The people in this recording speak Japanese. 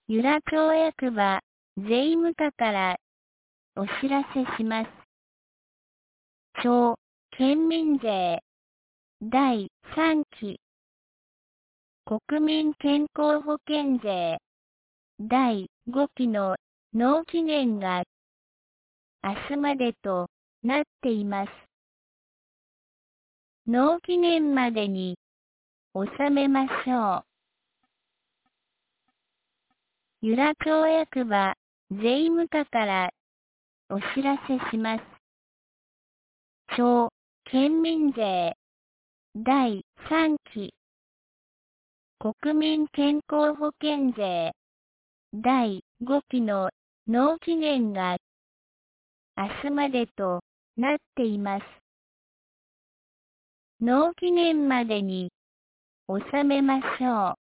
由良町役場、税務課からお知らせします。町、県民税、第3期、国民健康保険税、第5期の納期限が明日までとなっています。納期限までに納めましょう。由良町役場、税務課からお知らせします。町、県民税、第3期、国民健康保険税、第5期の納期限が明日までとなっています。納期限までに納めましょう。